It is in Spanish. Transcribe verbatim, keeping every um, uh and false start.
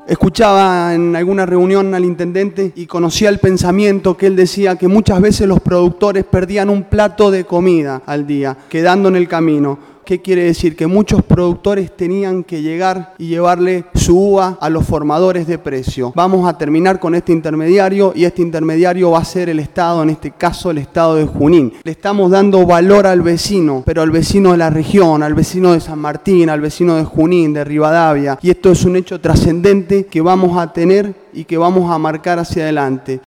Escuchaba en alguna reunión al intendente y conocía el pensamiento que él decía que muchas veces los productores perdían un plato de comida al día, quedando en el camino. ¿Qué quiere decir? Que muchos productores tenían que llegar y llevarle su uva a los formadores de precio. Vamos a terminar con este intermediario y este intermediario va a ser el Estado, en este caso el Estado de Junín. Le estamos dando valor al vecino, pero al vecino de la región, al vecino de San Martín, al vecino de Junín, de Rivadavia. Y esto es un hecho trascendente que vamos a tener y que vamos a marcar hacia adelante.